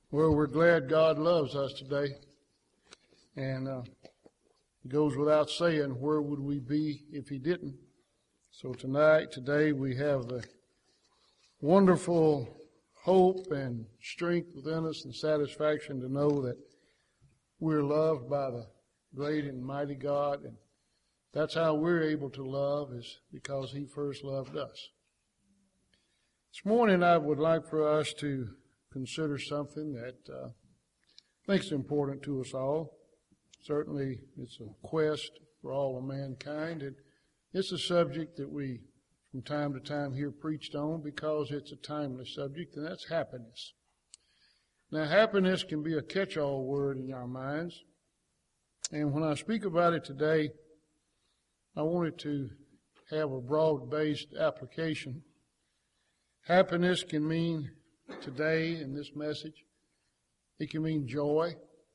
Well, we're glad God loves us today. And it goes without saying, where would we be if He didn't? So today, we have the wonderful hope and strength within us and satisfaction to know that we're loved by the great and mighty God. And that's how we're able to love, is because He first loved us. This morning, I would like for us to consider something that I think is important to us all. Certainly, it's a quest for all of mankind, and it's a subject that we, from time to time, hear preached on because it's a timely subject, and that's happiness. Now, happiness can be a catch-all word in our minds, and when I speak about it today, I wanted to have a broad-based application. Happiness can mean, today in this message, it can mean joy.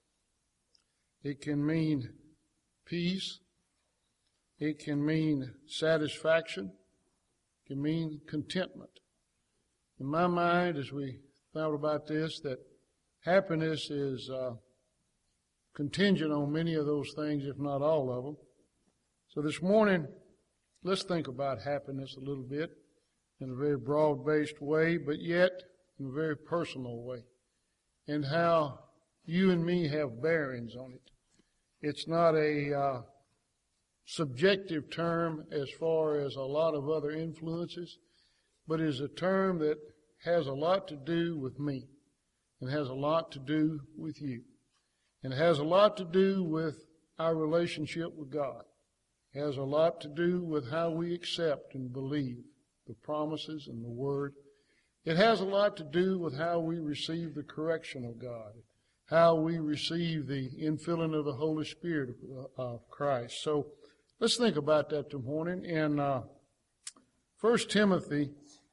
It can mean peace. It can mean satisfaction. It can mean contentment. In my mind, as we thought about this, that happiness is contingent on many of those things, if not all of them. So this morning, let's think about happiness a little bit in a very broad-based way, but yet in a very personal way, and how you and me have bearings on it. It's not a subjective term as far as a lot of other influences, but is a term that has a lot to do with me, and has a lot to do with you, and has a lot to do with our relationship with God. It has a lot to do with how we accept and believe the promises and the Word. It has a lot to do with how we receive the correction of God, how we receive the infilling of the Holy Spirit of Christ. So let's think about that this morning. In 1 Timothy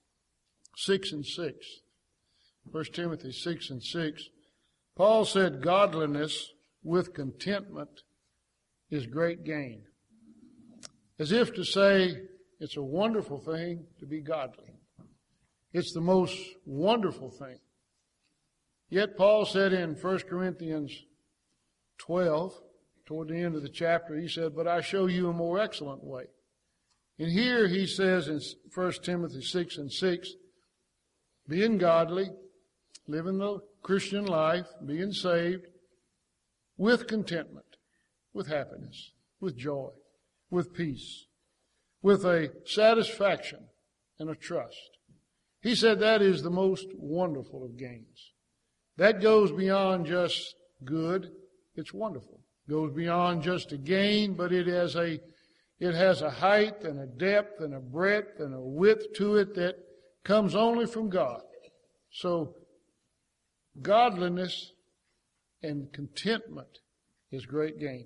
6 and 6, 1 Timothy 6 and 6, Paul said, "Godliness with contentment is great gain." As if to say, it's a wonderful thing to be godly. It's the most wonderful thing. Yet Paul said in 1 Corinthians 12, toward the end of the chapter, he said, "But I show you a more excellent way." And here he says in 1 Timothy 6 and 6, being godly, living the Christian life, being saved, with contentment, with happiness, with joy, with peace, with a satisfaction and a trust. He said that is the most wonderful of gains. That goes beyond just good. It's wonderful. It goes beyond just a gain, but it has a height and a depth and a breadth and a width to it that comes only from God. So godliness and contentment is great gain.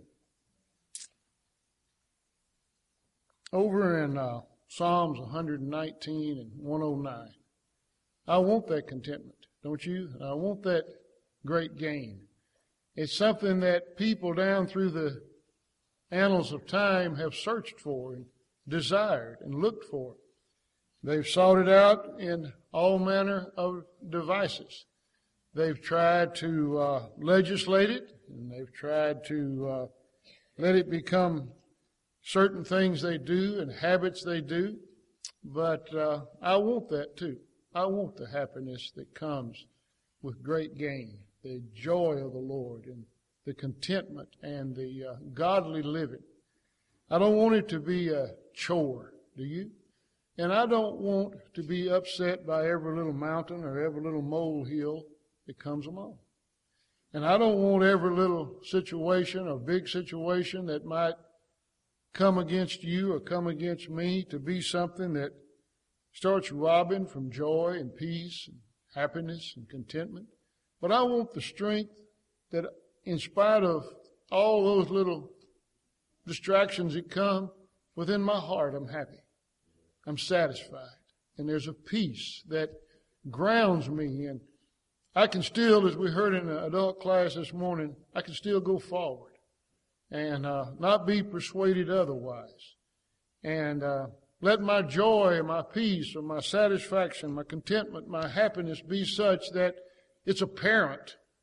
Over in Psalms 119 and 109, I want that contentment, don't you? I want that great gain. It's something that people down through the annals of time have searched for and desired and looked for. They've sought it out in all manner of devices. They've tried to legislate it, and they've tried to let it become certain things they do and habits they do. But I want that too. I want the happiness that comes with great gain, the joy of the Lord and the contentment and the godly living. I don't want it to be a chore, do you? And I don't want to be upset by every little mountain or every little molehill that comes along. And I don't want every little situation or big situation that might come against you or come against me to be something that starts robbing from joy and peace and happiness and contentment. But I want the strength that in spite of all those little distractions that come, within my heart I'm happy. I'm satisfied. And there's a peace that grounds me. And I can still, as we heard in the adult class this morning, I can still go forward and not be persuaded otherwise. And let my joy, my peace, or my satisfaction, my contentment, my happiness be such that it's apparent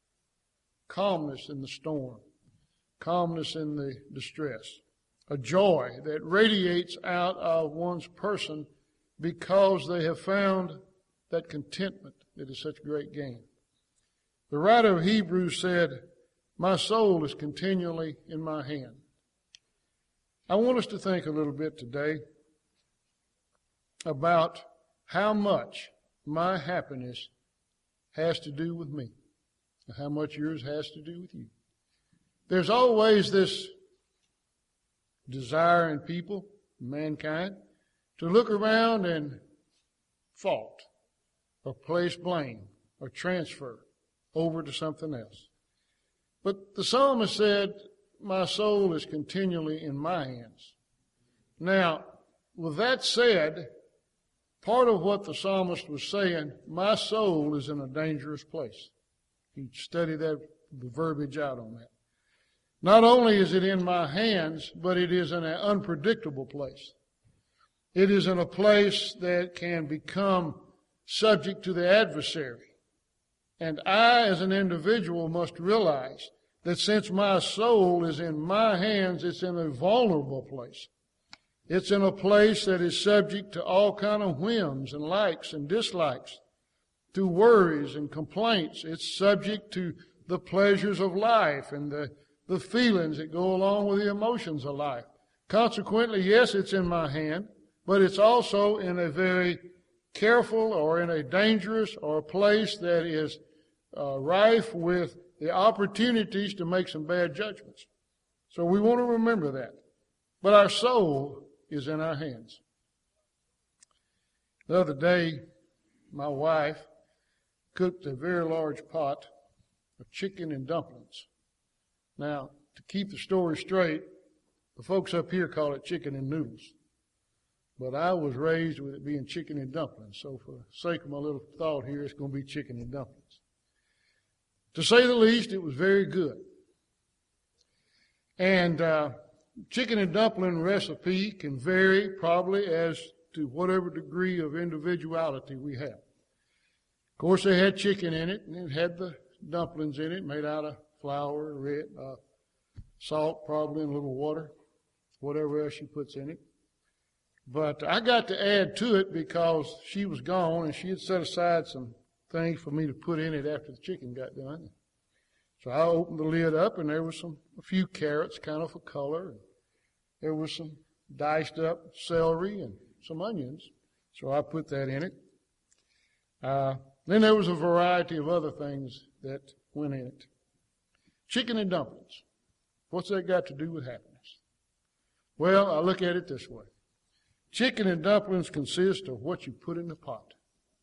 calmness in the storm, calmness in the distress, a joy that radiates out of one's person because they have found that contentment that is such great gain. The writer of Hebrews said, "My soul is continually in my hand." I want us to think a little bit today about how much my happiness has to do with me and how much yours has to do with you. There's always this desire in people, mankind, to look around and fault or place blame or transfer over to something else. But the psalmist said, "My soul is continually in my hands." Now, with that said, part of what the psalmist was saying, my soul is in a dangerous place. You study the verbiage out on that. Not only is it in my hands, but it is in an unpredictable place. It is in a place that can become subject to the adversary. And I, as an individual, must realize that since my soul is in my hands, it's in a vulnerable place. It's in a place that is subject to all kind of whims and likes and dislikes, to worries and complaints. It's subject to the pleasures of life and the feelings that go along with the emotions of life. Consequently, yes, it's in my hand, but it's also in a very careful or in a dangerous or a place that is rife with the opportunities to make some bad judgments. So we want to remember that. But our soul is in our hands. The other day, my wife cooked a very large pot of chicken and dumplings. Now, to keep the story straight, the folks up here call it chicken and noodles. But I was raised with it being chicken and dumplings. So for the sake of my little thought here, it's going to be chicken and dumplings. To say the least, it was very good. And chicken and dumpling recipe can vary probably as to whatever degree of individuality we have. Of course, they had chicken in it, and it had the dumplings in it, made out of flour, salt probably, and a little water, whatever else she puts in it. But I got to add to it because she was gone, and she had set aside some things for me to put in it after the chicken got done. So I opened the lid up, and there was a few carrots, kind of for color. And there was some diced up celery and some onions. So I put that in it. Then there was a variety of other things that went in it. Chicken and dumplings. What's that got to do with happiness? Well, I look at it this way. Chicken and dumplings consist of what you put in the pot.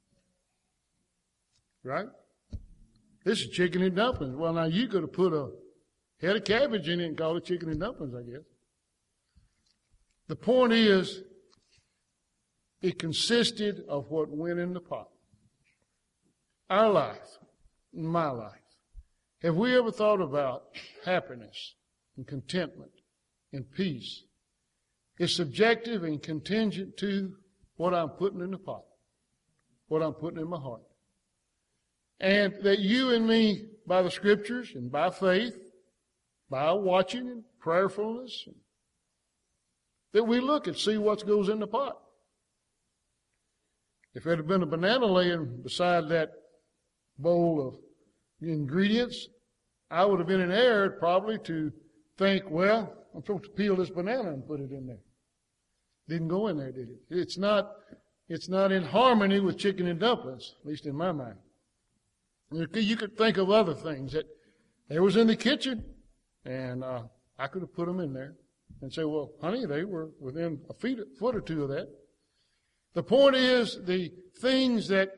Right? This is chicken and dumplings. Well, now you could have put a head of cabbage in it and call it chicken and dumplings, I guess. The point is, it consisted of what went in the pot. Our life, my life. Have we ever thought about happiness and contentment and peace? It's subjective and contingent to what I'm putting in the pot, what I'm putting in my heart. And that you and me, by the Scriptures and by faith, by watching and prayerfulness, that we look and see what goes in the pot. If there had been a banana laying beside that bowl of ingredients, I would have been in error probably to think, well, I'm supposed to peel this banana and put it in there. Didn't go in there, did it? It's not in harmony with chicken and dumplings, at least in my mind. You could think of other things that there was in the kitchen, and I could have put them in there and say, well, honey, they were within a foot or two of that. The point is, the things that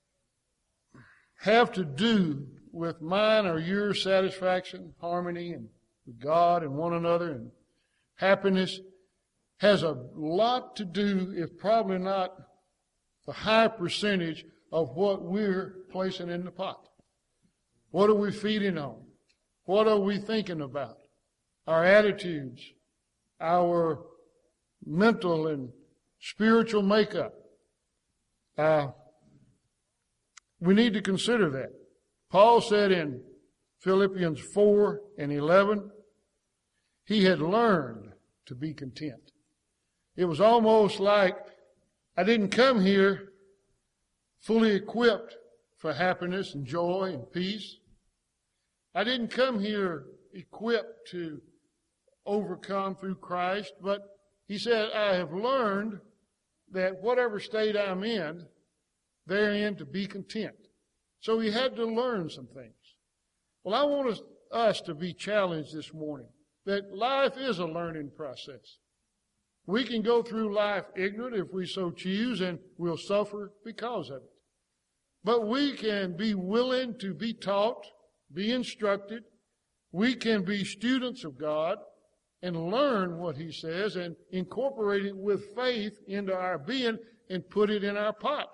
have to do with mine or your satisfaction, harmony, and with God and one another and happiness has a lot to do, if probably not a high percentage, of what we're placing in the pot. What are we feeding on? What are we thinking about? Our attitudes, our mental and spiritual makeup. We need to consider that. Paul said in Philippians 4:11, he had learned to be content. It was almost like I didn't come here fully equipped for happiness and joy and peace. I didn't come here equipped to overcome through Christ, but he said, I have learned that whatever state I'm in, therein to be content. So he had to learn some things. Well, I want us to be challenged this morning that life is a learning process. We can go through life ignorant if we so choose, and we'll suffer because of it. But we can be willing to be taught, be instructed. We can be students of God and learn what he says and incorporate it with faith into our being and put it in our pot.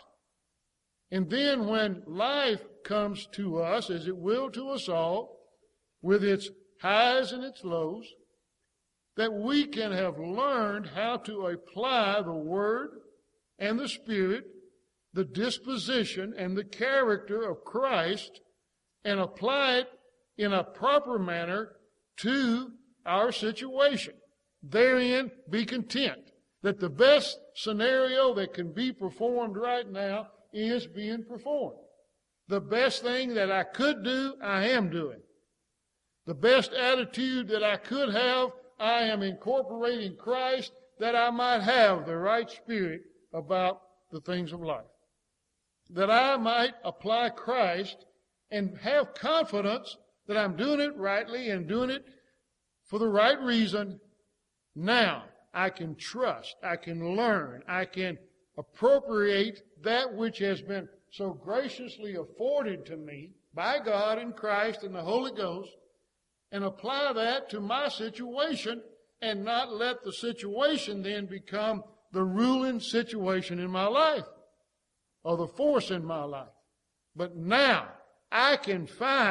And then when life comes to us, as it will to us all, with its highs and its lows, that we can have learned how to apply the Word and the Spirit, the disposition and the character of Christ, and apply it in a proper manner to our situation. Therein be content. That the best scenario that can be performed right now is being performed. The best thing that I could do, I am doing. The best attitude that I could have, I am incorporating Christ that I might have the right spirit about the things of life. That I might apply Christ and have confidence that I'm doing it rightly and doing it for the right reason. Now I can trust, I can learn, I can appropriate that which has been so graciously afforded to me by God and Christ and the Holy Ghost, and apply that to my situation and not let the situation then become the ruling situation in my life or the force in my life. But now I can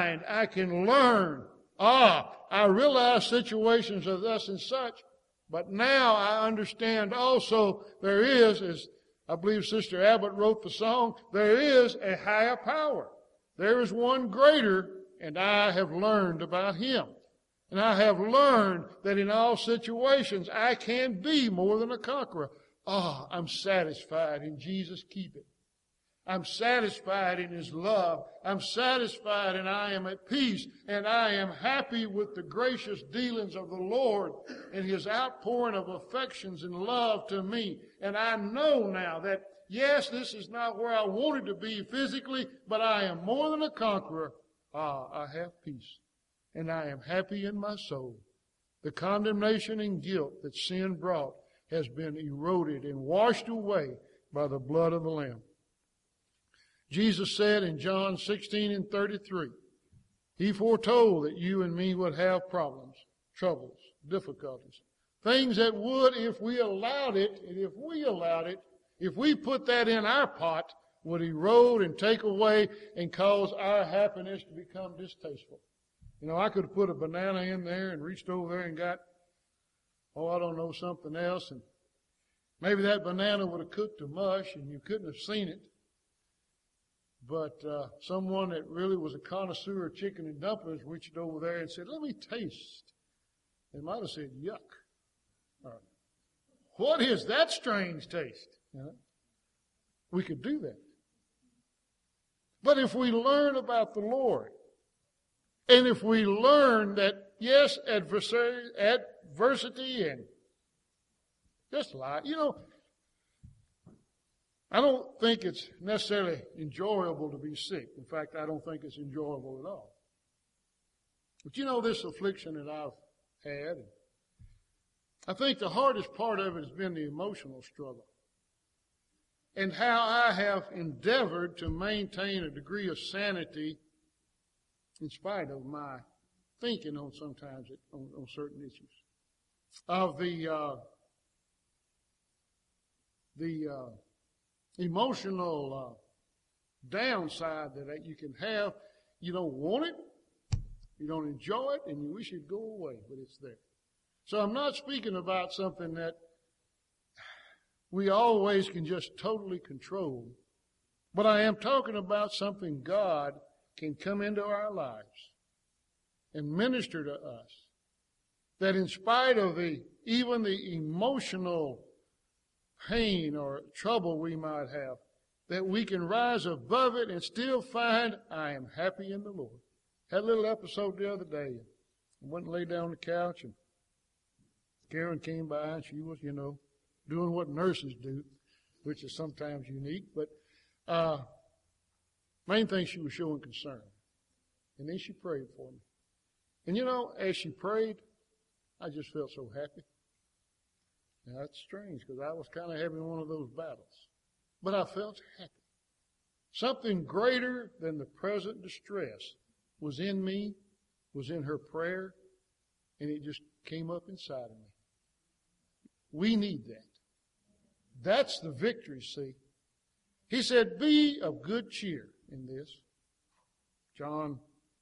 learn. I realize situations are thus and such, but now I understand also there is, as I believe Sister Abbott wrote the song, there is a higher power. There is one greater, and I have learned about him. And I have learned that in all situations I can be more than a conqueror. I'm satisfied in Jesus keeping. I'm satisfied in his love. I'm satisfied and I am at peace. And I am happy with the gracious dealings of the Lord and his outpouring of affections and love to me. And I know now that, yes, this is not where I wanted to be physically, but I am more than a conqueror. I have peace. And I am happy in my soul. The condemnation and guilt that sin brought has been eroded and washed away by the blood of the Lamb. Jesus said in John 16:33, he foretold that you and me would have problems, troubles, difficulties, things that would, if we allowed it, if we put that in our pot, would erode and take away and cause our happiness to become distasteful. You know, I could have put a banana in there and reached over there and got, something else, and maybe that banana would have cooked to mush and you couldn't have seen it. But someone that really was a connoisseur of chicken and dumplings reached over there and said, let me taste. They might have said, yuck. What is that strange taste? We could do that. But if we learn about the Lord, and if we learn that, yes, adversity and just life, I don't think it's necessarily enjoyable to be sick. In fact, I don't think it's enjoyable at all. But this affliction that I've had, I think the hardest part of it has been the emotional struggle. And how I have endeavored to maintain a degree of sanity in spite of my thinking on certain issues. Of the emotional downside that you can have. You don't want it, you don't enjoy it, and you wish it'd go away, but it's there. So I'm not speaking about something that we always can just totally control, but I am talking about something God can come into our lives and minister to us. That in spite of even the emotional pain or trouble we might have, that we can rise above it and still find I am happy in the Lord. Had a little episode the other day. I went and lay down on the couch, and Karen came by, and she was, doing what nurses do, which is sometimes unique. But main thing, she was showing concern. And then she prayed for me. And as she prayed, I just felt so happy. Now, that's strange, because I was kind of having one of those battles. But I felt happy. Something greater than the present distress was in me, was in her prayer, and it just came up inside of me. We need that. That's the victory, see. He said, be of good cheer in this. John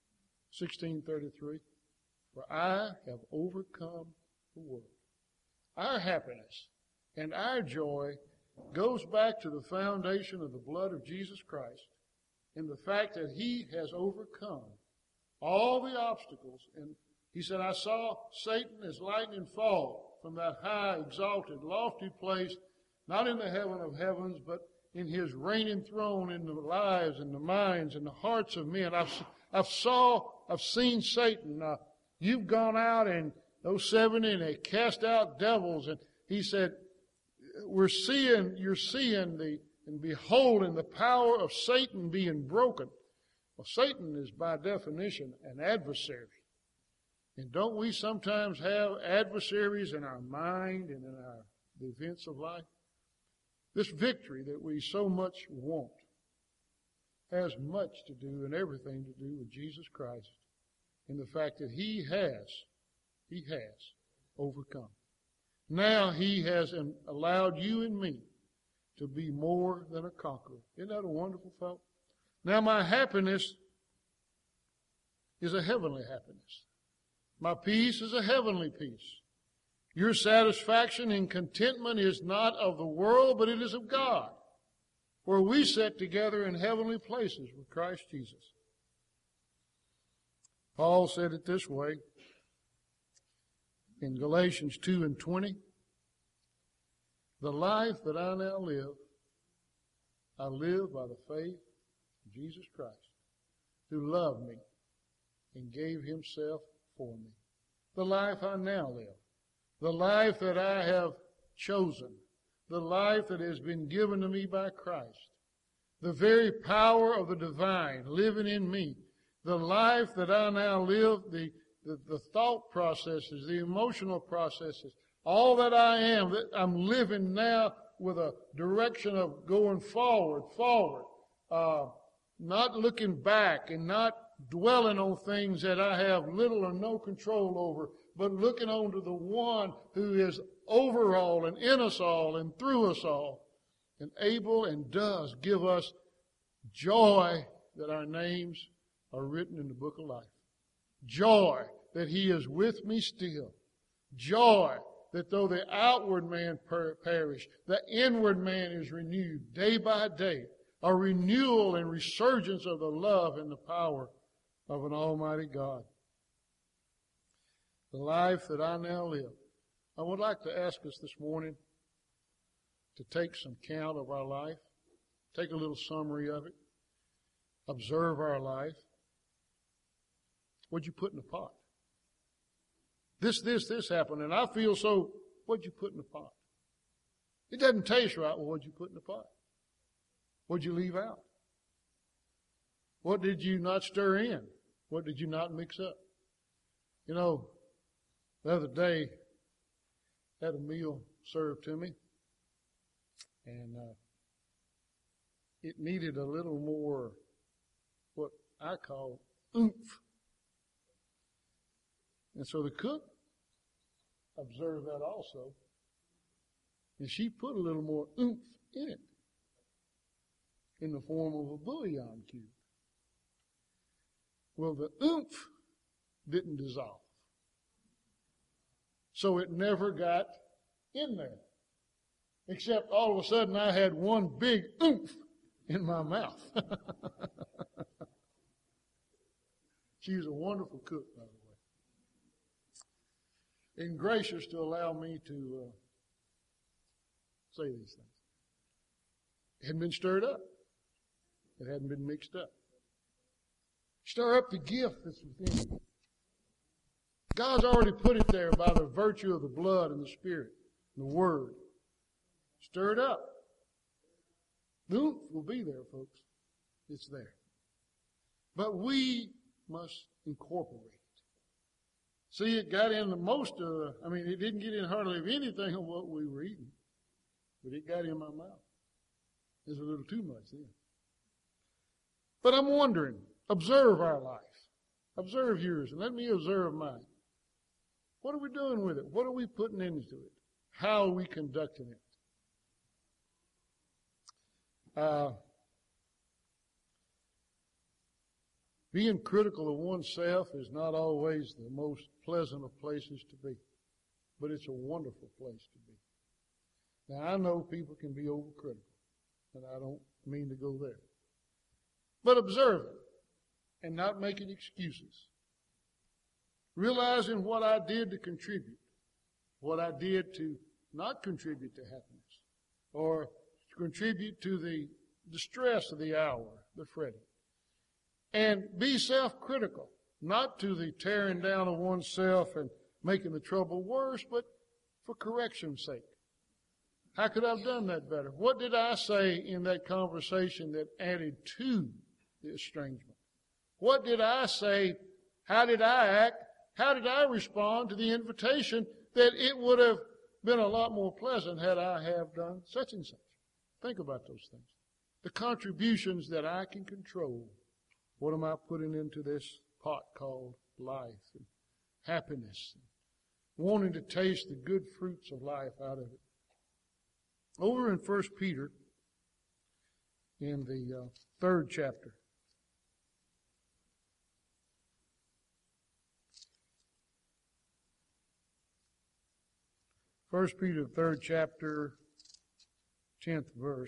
16:33. For I have overcome the world. Our happiness and our joy goes back to the foundation of the blood of Jesus Christ and the fact that He has overcome all the obstacles. And He said, I saw Satan as lightning fall from that high, exalted, lofty place, not in the heaven of heavens, but in His reigning throne in the lives and the minds and the hearts of men. I've seen Satan. You've gone out and those 70 and they cast out devils. And He said, you're seeing and beholding the power of Satan being broken. Well, Satan is by definition an adversary. And don't we sometimes have adversaries in our mind and in the events of life? This victory that we so much want has much to do and everything to do with Jesus Christ and the fact that He has overcome. Now He has allowed you and me to be more than a conqueror. Isn't that a wonderful thought? Now my happiness is a heavenly happiness. My peace is a heavenly peace. Your satisfaction and contentment is not of the world, but it is of God, where we sit together in heavenly places with Christ Jesus. Paul said it this way in Galatians 2:20. The life that I now live, I live by the faith of Jesus Christ, who loved me and gave Himself for me. The life I now live, the life that I have chosen, the life that has been given to me by Christ, the very power of the divine living in me, the life that I now live, the thought processes, the emotional processes, all that I am, that I'm living now with a direction of going forward, not looking back and not dwelling on things that I have little or no control over, but looking on to the one who is over all and in us all and through us all and able and does give us joy that our names are written in the book of life. Joy that He is with me still. Joy that though the outward man perish, the inward man is renewed day by day. A renewal and resurgence of the love and the power of an almighty God. The life that I now live. I would like to ask us this morning to take some count of our life. Take a little summary of it. Observe our life. What'd you put in the pot? This happened, and I feel so, what'd you put in the pot? It doesn't taste right. Well, what'd you put in the pot? What'd you leave out? What did you not stir in? What did you not mix up? The other day, I had a meal served to me, and it needed a little more what I call oomph. And so the cook observed that also, and she put a little more oomph in it in the form of a bouillon cube. Well, the oomph didn't dissolve. So it never got in there. Except all of a sudden I had one big oomph in my mouth. She was a wonderful cook, by the way. and gracious to allow me to say these things. It hadn't been stirred up. It hadn't been mixed up. Stir up the gift that's within you. God's already put it there by the virtue of the blood and the Spirit and the Word. Stir it up. The oomph will be there, folks. It's there. But we must incorporate it. See, it got into most of it didn't get in hardly anything of what we were eating. But it got in my mouth. It was a little too much then. But I'm wondering, observe our life. Observe yours, and let me observe mine. What are we doing with it? What are we putting into it? How are we conducting it? Being critical of oneself is not always the most pleasant of places to be, but it's a wonderful place to be. Now, I know people can be overcritical, and I don't mean to go there. But observe it and not making excuses. Realizing what I did to contribute, what I did to not contribute to happiness, or to contribute to the distress of the hour, the fretting. And be self-critical, not to the tearing down of oneself and making the trouble worse, but for correction's sake. How could I have done that better? What did I say in that conversation that added to the estrangement? What did I say? How did I act? How did I respond to the invitation that it would have been a lot more pleasant had I have done such and such? Think about those things. The contributions that I can control. What am I putting into this pot called life and happiness? And wanting to taste the good fruits of life out of it. Over in 1 Peter, in the 3rd chapter. 1 Peter, 3rd chapter, 10th verse.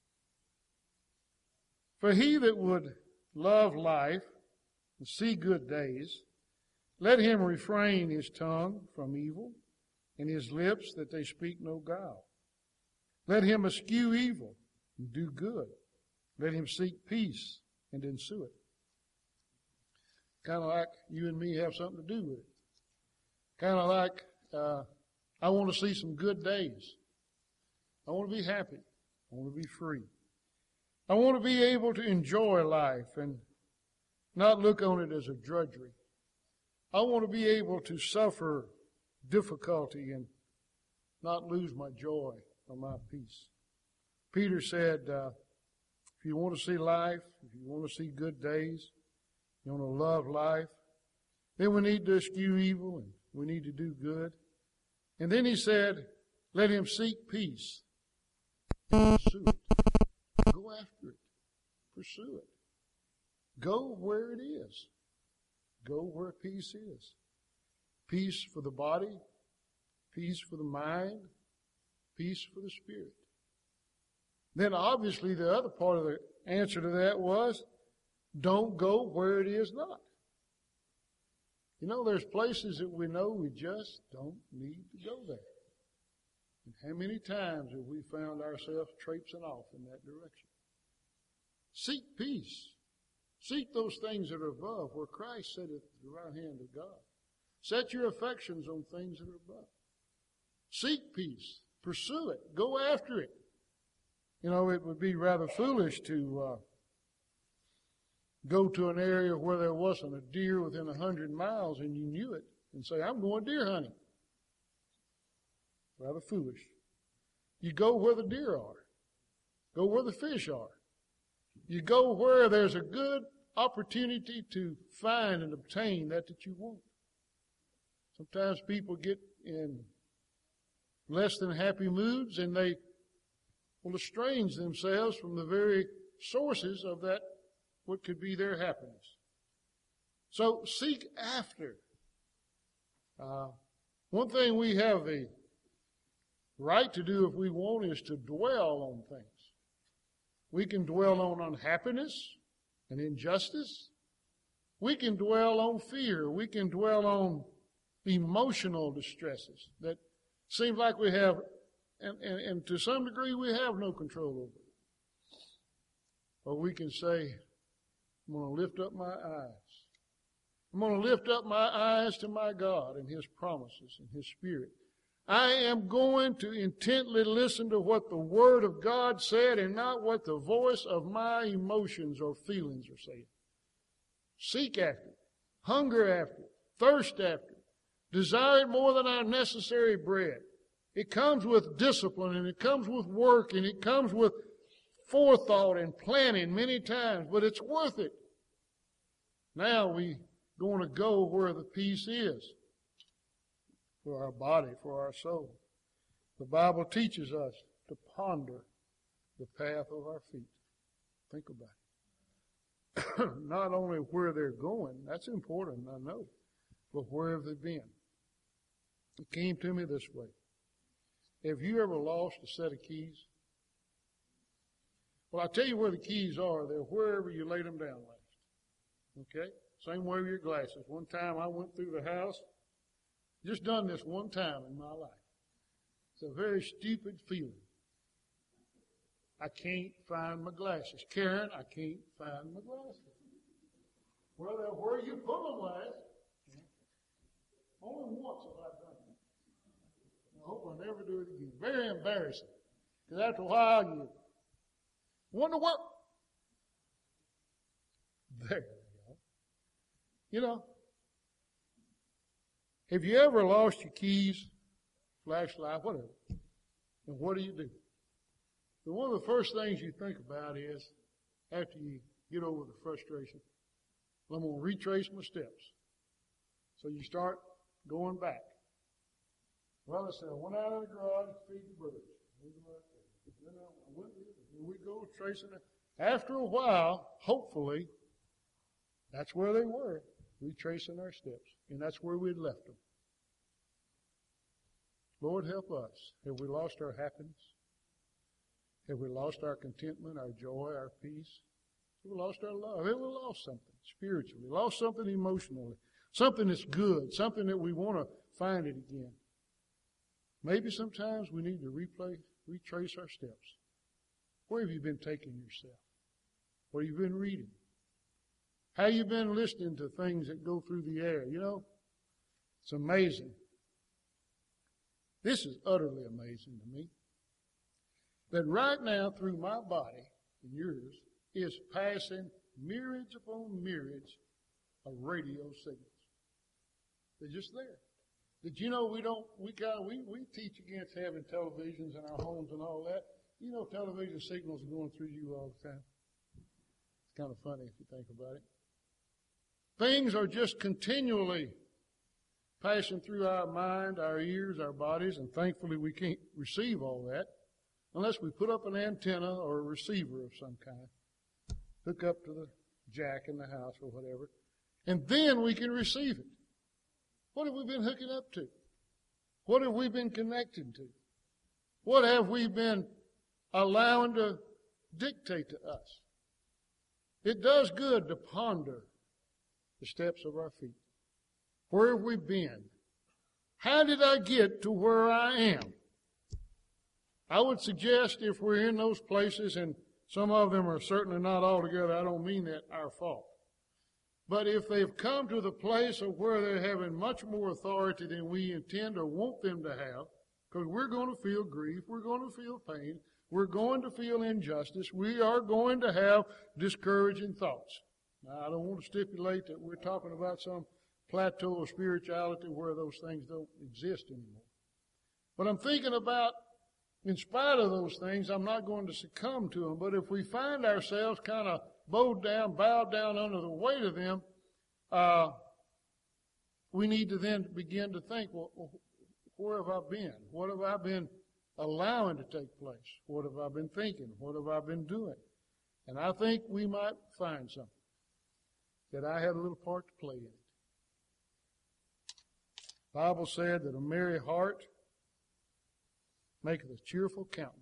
For he that would love life and see good days, let him refrain his tongue from evil and his lips that they speak no guile. Let him eschew evil and do good. Let him seek peace and ensue it. Kind of like you and me have something to do with it. Kind of like I want to see some good days. I want to be happy. I want to be free. I want to be able to enjoy life and not look on it as a drudgery. I want to be able to suffer difficulty and not lose my joy or my peace. Peter said, if you want to see life, if you want to see good days, you want to love life, then we need to eschew evil and we need to do good. And then he said, let him seek peace. Pursue it. Go after it. Pursue it. Go where it is. Go where peace is. Peace for the body, peace for the mind, peace for the spirit. Then obviously the other part of the answer to that was, don't go where it is not. You know, there's places that we know we just don't need to go there. And how many times have we found ourselves traipsing off in that direction? Seek peace. Seek those things that are above, where Christ sitteth at the right hand of God. Set your affections on things that are above. Seek peace. Pursue it. Go after it. You know, it would be rather foolish to go to an area where there wasn't a deer within 100 miles and you knew it and say, I'm going deer hunting. Rather foolish. You go where the deer are. Go where the fish are. You go where there's a good opportunity to find and obtain that you want. Sometimes people get in less than happy moods and they will estrange themselves from the very sources of that, what could be their happiness. So seek after. One thing we have the right to do if we want is to dwell on things. We can dwell on unhappiness and injustice. We can dwell on fear. We can dwell on emotional distresses that seems like we have, and to some degree we have no control over it. Or we can say, I'm going to lift up my eyes. I'm going to lift up my eyes to my God and His promises and His Spirit. I am going to intently listen to what the Word of God said and not what the voice of my emotions or feelings are saying. Seek after it. Hunger after it. Thirst after it. Desire it more than our necessary bread. It comes with discipline, and it comes with work, and it comes with forethought and planning many times, but it's worth it. Now we going to go where the peace is for our body, for our soul. The Bible teaches us to ponder the path of our feet. Think about it. Not only where they're going, that's important, I know, but where have they been? It came to me this way. Have you ever lost a set of keys? Well, I'll tell you where the keys are. They're wherever you laid them down last. Okay? Same way with your glasses. One time I went through the house, just done this one time in my life. It's a very stupid feeling. I can't find my glasses. Karen, I can't find my glasses. Well, they're where you put them last. Only once have I done it. I hope I never do it again. Very embarrassing. Because after a while you wonder what. There you go. You know, have you ever lost your keys, flashlight, whatever? And what do? And one of the first things you think about is, after you get over the frustration, I'm going to retrace my steps. So you start going back. Well, I said, I went out of the garage to feed the birds. Here we go, tracing it. After a while, hopefully, that's where they were, retracing our steps. And that's where we'd left them. Lord, help us. Have we lost our happiness? Have we lost our contentment, our joy, our peace? Have we lost our love? Have we lost something spiritually? Lost something emotionally? Something that's good, something that we want to find it again. Maybe sometimes we need to retrace our steps. Where have you been taking yourself? What have you been reading? How have you been listening to things that go through the air? You know, it's amazing. This is utterly amazing to me. That right now through my body and yours is passing myriads upon myriads of radio signals. They're just there. Did you know we teach against having televisions in our homes and all that? You know television signals are going through you all the time. It's kind of funny if you think about it. Things are just continually passing through our mind, our ears, our bodies, and thankfully we can't receive all that unless we put up an antenna or a receiver of some kind, hook up to the jack in the house or whatever, and then we can receive it. What have we been hooking up to? What have we been connected to? What have we been allowing to dictate to us? It does good to ponder the steps of our feet. Where have we been? How did I get to where I am? I would suggest if we're in those places, and some of them are certainly not altogether, I don't mean that our fault. But if they've come to the place of where they're having much more authority than we intend or want them to have, because we're going to feel grief, we're going to feel pain, we're going to feel injustice, we are going to have discouraging thoughts. Now, I don't want to stipulate that we're talking about some plateau of spirituality where those things don't exist anymore. But I'm thinking about, in spite of those things, I'm not going to succumb to them. But if we find ourselves kind of bowed down under the weight of them, we need to then begin to think, well, where have I been? What have I been allowing to take place? What have I been thinking? What have I been doing? And I think we might find something that I had a little part to play in it. The Bible said that a merry heart maketh a cheerful countenance.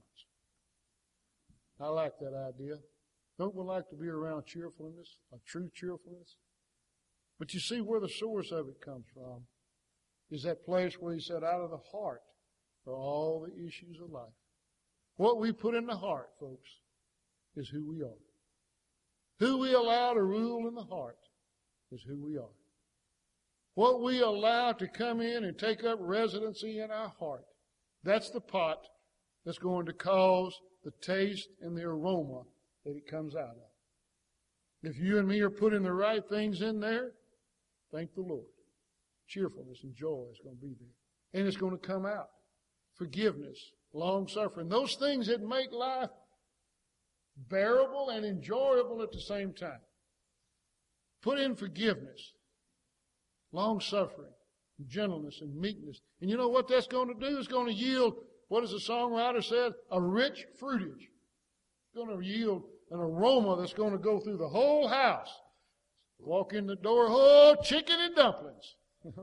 I like that idea. Don't we like to be around cheerfulness, a true cheerfulness? But you see where the source of it comes from is that place where he said, out of the heart are all the issues of life. What we put in the heart, folks, is who we are. Who we allow to rule in the heart is who we are. What we allow to come in and take up residency in our heart, that's the pot that's going to cause the taste and the aroma that it comes out of. If you and me are putting the right things in there, thank the Lord. Cheerfulness and joy is going to be there. And it's going to come out. Forgiveness, long-suffering, those things that make life bearable and enjoyable at the same time. Put in forgiveness, long-suffering, gentleness, and meekness. And you know what that's going to do? It's going to yield, what does the songwriter said? A rich fruitage. It's going to yield an aroma that's going to go through the whole house. Walk in the door, oh, chicken and dumplings.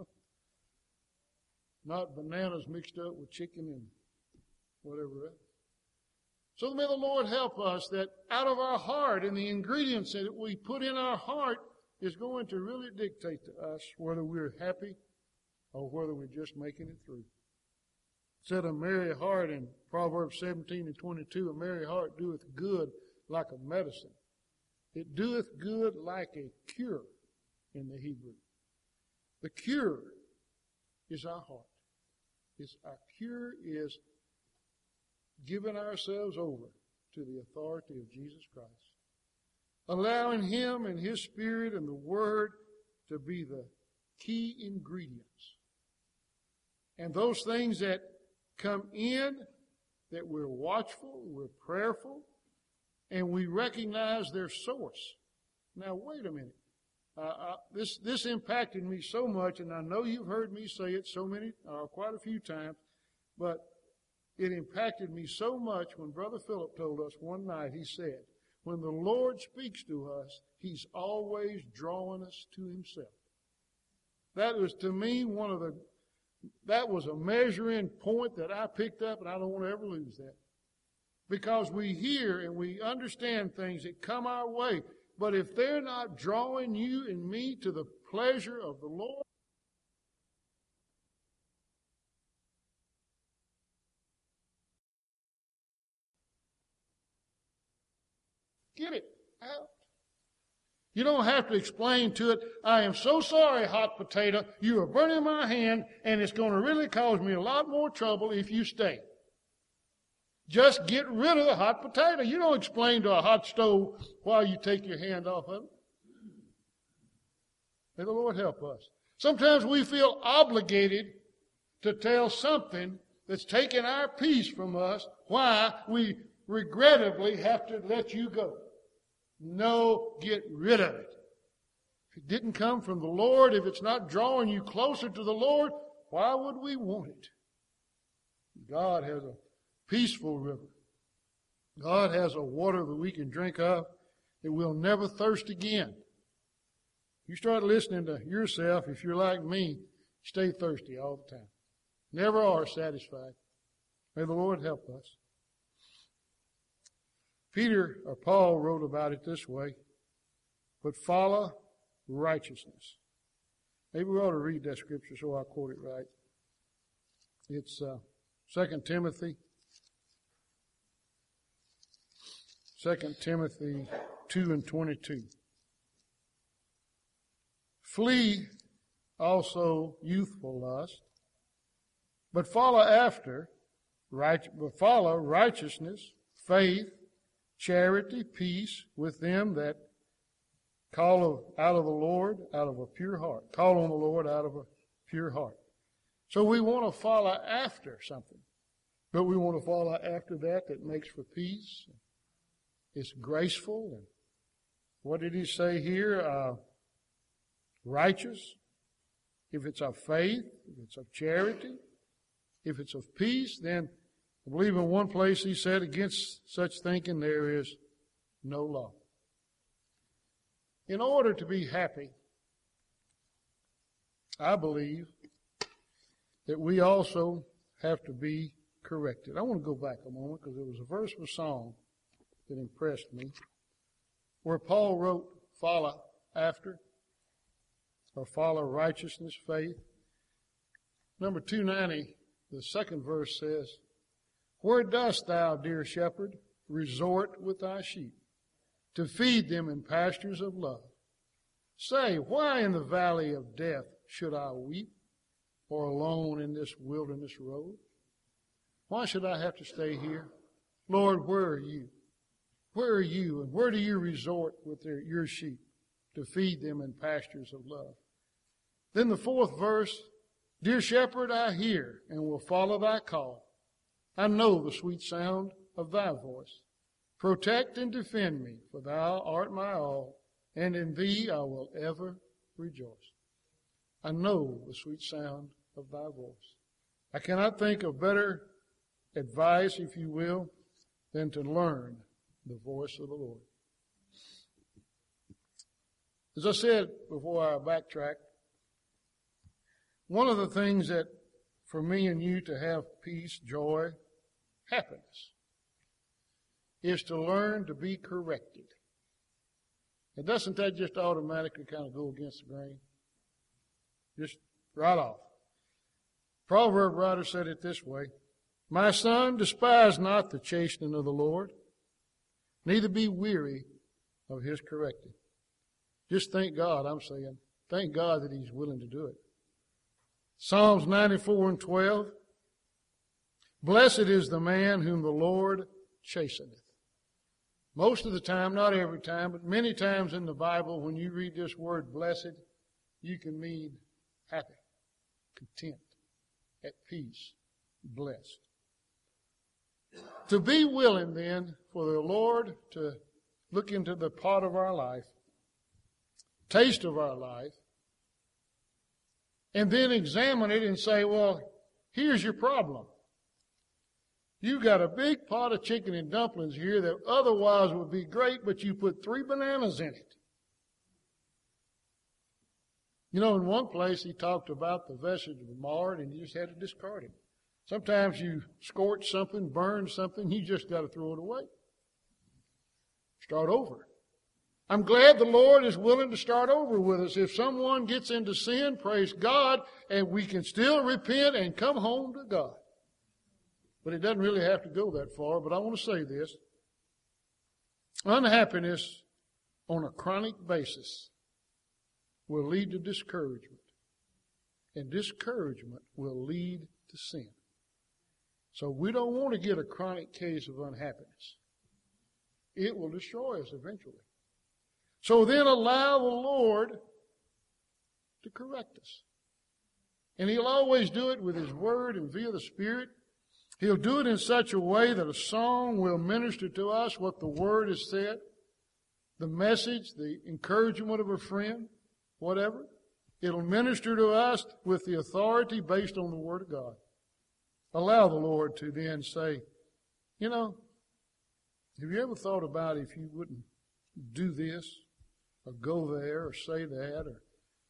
Not bananas mixed up with chicken and whatever else. So may the Lord help us that out of our heart and the ingredients that we put in our heart is going to really dictate to us whether we're happy or whether we're just making it through. It said a merry heart in Proverbs 17 and 22, a merry heart doeth good like a medicine. It doeth good like a cure in the Hebrew. The cure is our heart. Our cure is giving ourselves over to the authority of Jesus Christ. Allowing Him and His Spirit and the Word to be the key ingredients. And those things that come in, that we're watchful, we're prayerful, and we recognize their source. Now, wait a minute. This impacted me so much, and I know you've heard me say it quite a few times, but it impacted me so much when Brother Philip told us one night, he said, when the Lord speaks to us, He's always drawing us to Himself. That was, to me, that was a measuring point that I picked up, and I don't want to ever lose that. Because we hear and we understand things that come our way, but if they're not drawing you and me to the pleasure of the Lord, get it out. You don't have to explain to it, I am so sorry, hot potato, you are burning my hand, and it's going to really cause me a lot more trouble if you stay. Just get rid of the hot potato. You don't explain to a hot stove why you take your hand off of it. May the Lord help us. Sometimes we feel obligated to tell something that's taken our peace from us why we regrettably have to let you go. No, get rid of it. If it didn't come from the Lord, if it's not drawing you closer to the Lord, why would we want it? God has a peaceful river. God has a water that we can drink of that we'll never thirst again. You start listening to yourself, if you're like me, stay thirsty all the time. Never are satisfied. May the Lord help us. Paul wrote about it this way, but follow righteousness. Maybe we ought to read that scripture so I quote it right. It's 2 Timothy 2 and 22. Flee also youthful lust, but follow righteousness, faith, charity, peace with them that call out of the Lord out of a pure heart. Call on the Lord out of a pure heart. So we want to follow after something, but we want to follow after that makes for peace. It's graceful. And what did he say here? Righteous. If it's of faith, if it's of charity, if it's of peace, then I believe in one place he said, against such thinking there is no law. In order to be happy, I believe that we also have to be corrected. I want to go back a moment because there was a verse of a song that impressed me where Paul wrote, follow after, or follow righteousness, faith. number 290, the second verse says, "Where dost thou, dear shepherd, resort with thy sheep, to feed them in pastures of love? Say, why in the valley of death should I weep, or alone in this wilderness road? Why should I have to stay here? Lord, where are you? Where are you, and where do you resort with your sheep to feed them in pastures of love?" Then the fourth verse, "Dear shepherd, I hear and will follow thy call. I know the sweet sound of thy voice. Protect and defend me, for thou art my all, and in thee I will ever rejoice." I know the sweet sound of thy voice. I cannot think of better advice, if you will, than to learn the voice of the Lord. As I said before I backtrack, one of the things that for me and you to have peace, joy, happiness, is to learn to be corrected. And doesn't that just automatically kind of go against the grain? Just right off. Proverb writer said it this way, "My son, despise not the chastening of the Lord, neither be weary of his correcting." Just thank God, I'm saying. Thank God that he's willing to do it. Psalms 94:12, "Blessed is the man whom the Lord chasteneth." Most of the time, not every time, but many times in the Bible, when you read this word blessed, you can mean happy, content, at peace, blessed. To be willing, then, for the Lord to look into the part of our life, taste of our life, and then examine it and say, well, here's your problem. You got a big pot of chicken and dumplings here that otherwise would be great, but you put 3 bananas in it. You know, in one place he talked about the vessels were marred and you just had to discard it. Sometimes you scorch something, burn something, you just got to throw it away. Start over. I'm glad the Lord is willing to start over with us. If someone gets into sin, praise God, and we can still repent and come home to God. But it doesn't really have to go that far. But I want to say this. Unhappiness on a chronic basis will lead to discouragement. And discouragement will lead to sin. So we don't want to get a chronic case of unhappiness. It will destroy us eventually. So then allow the Lord to correct us. And He'll always do it with His Word and via the Spirit. He'll do it in such a way that a song will minister to us what the Word has said, the message, the encouragement of a friend, whatever. It'll minister to us with the authority based on the Word of God. Allow the Lord to then say, you know, have you ever thought about if you wouldn't do this or go there or say that or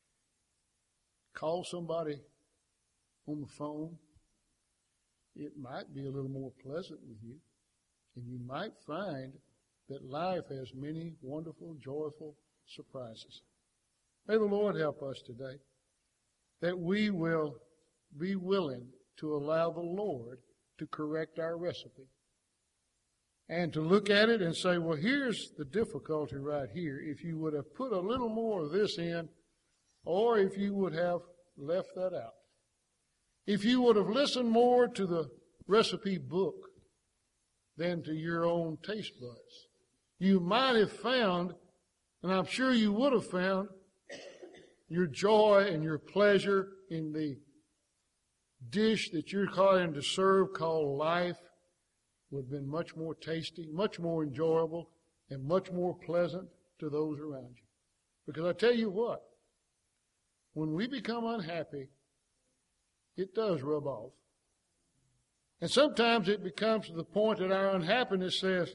call somebody on the phone? It might be a little more pleasant with you. And you might find that life has many wonderful, joyful surprises. May the Lord help us today that we will be willing to allow the Lord to correct our recipe. And to look at it and say, well, here's the difficulty right here. If you would have put a little more of this in, or if you would have left that out. If you would have listened more to the recipe book than to your own taste buds, you might have found, and I'm sure you would have found, your joy and your pleasure in the dish that you're calling to serve called life would have been much more tasty, much more enjoyable, and much more pleasant to those around you. Because I tell you what, when we become unhappy, it does rub off. And sometimes it becomes to the point that our unhappiness says,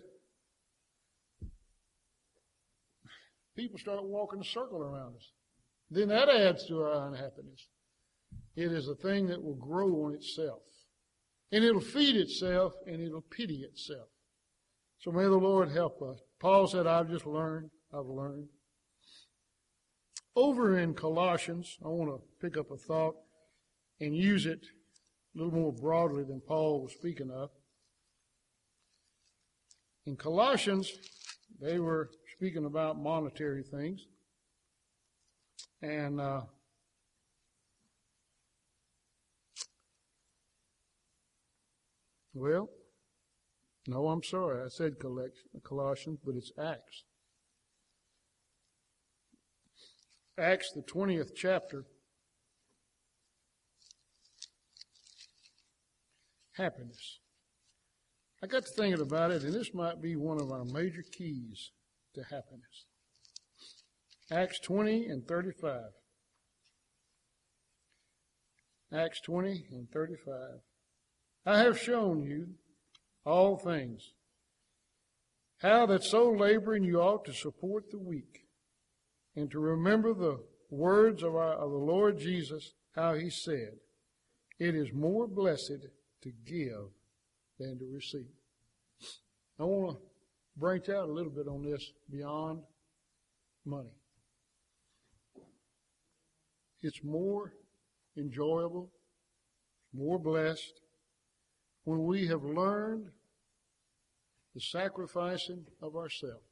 people start walking a circle around us. Then that adds to our unhappiness. It is a thing that will grow on itself. And it'll feed itself and it'll pity itself. So may the Lord help us. Paul said, I've learned. Over in Colossians, I want to pick up a thought. and use it a little more broadly than Paul was speaking of. In Colossians, they were speaking about monetary things. And well, no, I'm sorry. I said Colossians, but it's Acts. Acts, the 20th chapter. Happiness. I got to thinking about it, and this might be one of our major keys to happiness. Acts 20 and 35. Acts 20 and 35. I have shown you all things, how that so laboring you ought to support the weak, and to remember the words of the Lord Jesus, how he said, it is more blessed to give than to receive. I want to branch out a little bit on this beyond money. It's more enjoyable, more blessed when we have learned the sacrificing of ourselves.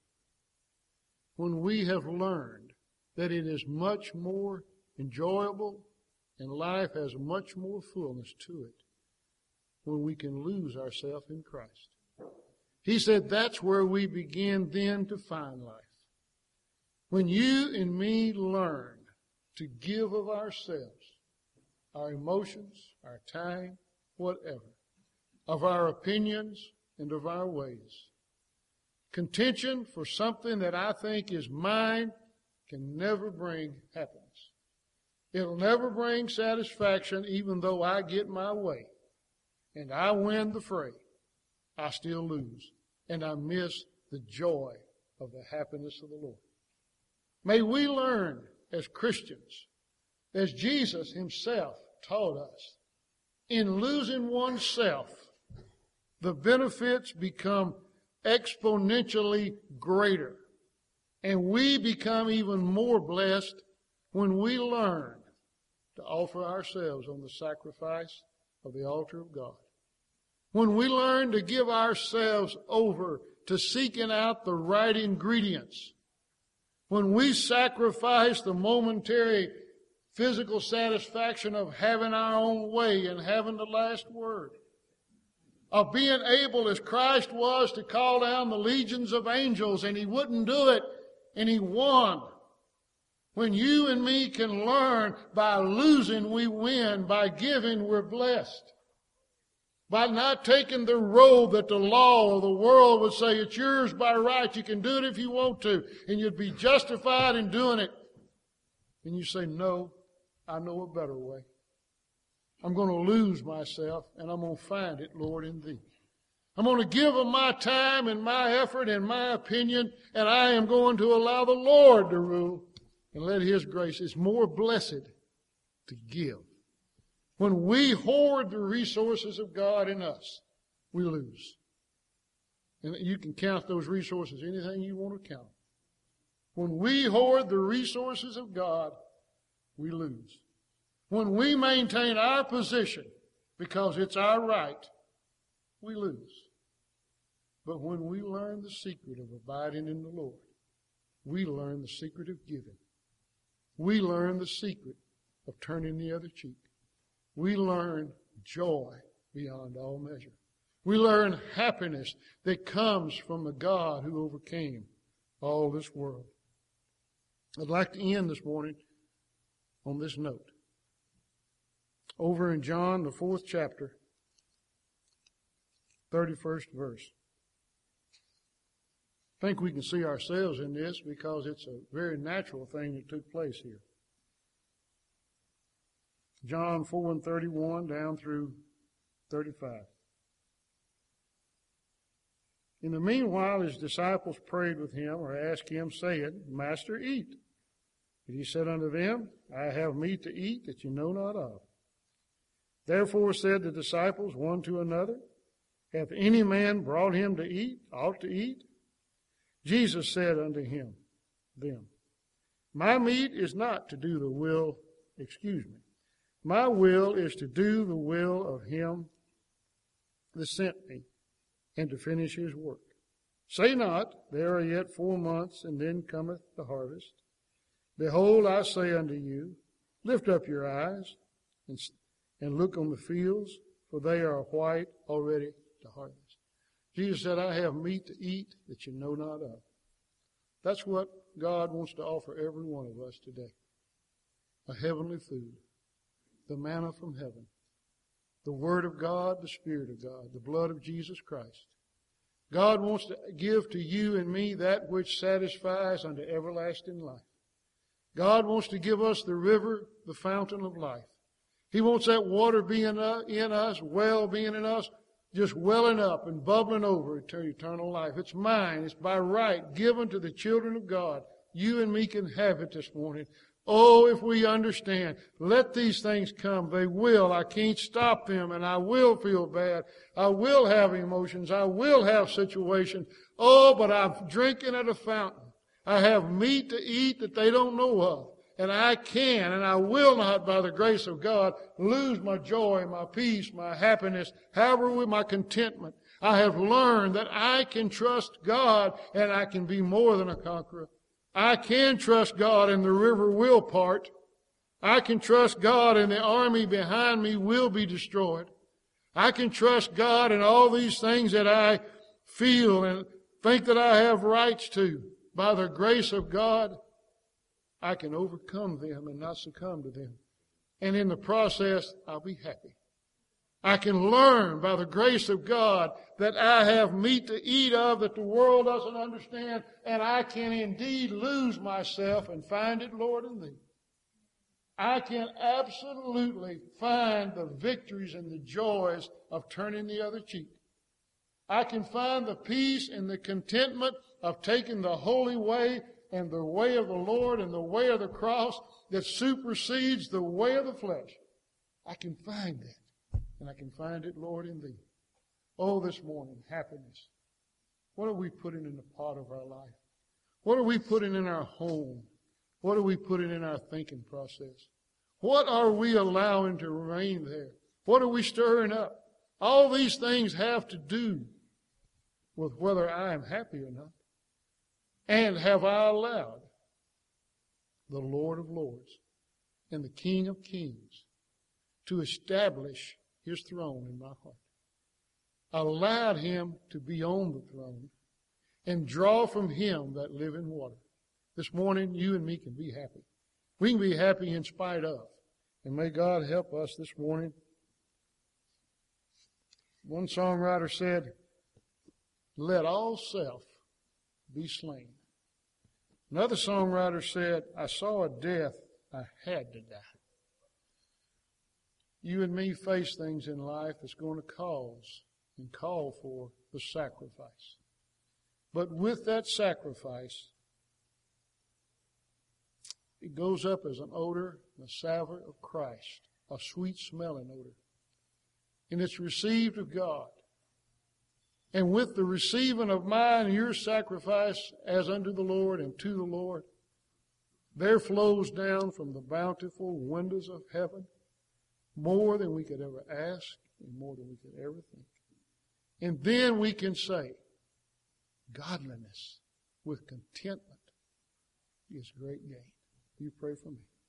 When we have learned that it is much more enjoyable and life has much more fullness to it when we can lose ourselves in Christ. He said that's where we begin then to find life. When you and me learn to give of ourselves, our emotions, our time, whatever, of our opinions and of our ways. Contention for something that I think is mine can never bring happiness. It'll never bring satisfaction even though I get my way and I win the fray. I still lose and I miss the joy of the happiness of the Lord. May we learn as Christians, as Jesus himself taught us, in losing oneself, the benefits become exponentially greater. And we become even more blessed when we learn to offer ourselves on the sacrifice of the altar of God. When we learn to give ourselves over to seeking out the right ingredients. When we sacrifice the momentary physical satisfaction of having our own way and having the last word. Of being able, as Christ was, to call down the legions of angels, and he wouldn't do it, and he won. When you and me can learn, by losing we win, by giving we're blessed. By not taking the road that the law of the world would say, it's yours by right, you can do it if you want to, and you'd be justified in doing it. And you say, no, I know a better way. I'm going to lose myself, and I'm going to find it, Lord, in Thee. I'm going to give of my time and my effort and my opinion, and I am going to allow the Lord to rule and let His grace. It's more blessed to give. When we hoard the resources of God in us, we lose. And you can count those resources anything you want to count. When we hoard the resources of God, we lose. When we maintain our position because it's our right, we lose. But when we learn the secret of abiding in the Lord, we learn the secret of giving. We learn the secret of turning the other cheek. We learn joy beyond all measure. We learn happiness that comes from the God who overcame all this world. I'd like to end this morning on this note. Over in John, the 4th chapter, 31st verse. I think we can see ourselves in this because it's a very natural thing that took place here. John 4 and 31 down through 35. In the meanwhile, his disciples prayed with him, or asked him, saying, Master, eat. And he said unto them, I have meat to eat that you know not of. Therefore said the disciples one to another, Hath any man brought him to eat, ought to eat? Jesus said unto them, My meat is not to do the will, My will is to do the will of him that sent me, and to finish his work. Say not, there are yet 4 months, and then cometh the harvest. Behold, I say unto you, lift up your eyes, and look on the fields, for they are white already to harvest. Jesus said, I have meat to eat that you know not of. That's what God wants to offer every one of us today. A heavenly food, the manna from heaven, the Word of God, the Spirit of God, the blood of Jesus Christ. God wants to give to you and me that which satisfies unto everlasting life. God wants to give us the river, the fountain of life. He wants that water being in us, well being in us, just welling up and bubbling over to eternal life. It's mine. It's by right given to the children of God. You and me can have it this morning. Oh, if we understand, let these things come. They will. I can't stop them, and I will feel bad. I will have emotions. I will have situations. Oh, but I'm drinking at a fountain. I have meat to eat that they don't know of. And I can, and I will not, by the grace of God, lose my joy, my peace, my happiness, however with my contentment. I have learned that I can trust God, and I can be more than a conqueror. I can trust God, and the river will part. I can trust God, and the army behind me will be destroyed. I can trust God in all these things that I feel and think that I have rights to. By the grace of God, I can overcome them and not succumb to them. And in the process, I'll be happy. I can learn by the grace of God that I have meat to eat of that the world doesn't understand, and I can indeed lose myself and find it, Lord, in Thee. I can absolutely find the victories and the joys of turning the other cheek. I can find the peace and the contentment of taking the holy way and the way of the Lord and the way of the cross that supersedes the way of the flesh. I can find that. And I can find it, Lord, in Thee. Oh, this morning, happiness. What are we putting in the pot of our life? What are we putting in our home? What are we putting in our thinking process? What are we allowing to remain there? What are we stirring up? All these things have to do with whether I am happy or not. And have I allowed the Lord of Lords and the King of Kings to establish His throne in my heart? Allowed Him to be on the throne and draw from Him that living water. This morning, you and me can be happy. We can be happy in spite of. And may God help us this morning. One songwriter said, let all self be slain. Another songwriter said, I saw a death I had to die. You and me face things in life that's going to cause and call for the sacrifice. But with that sacrifice, it goes up as an odor, a savor of Christ, a sweet smelling odor. And it's received of God. And with the receiving of mine and your sacrifice as unto the Lord and to the Lord, there flows down from the bountiful windows of heaven more than we could ever ask and more than we could ever think. And then we can say, godliness with contentment is great gain. You pray for me.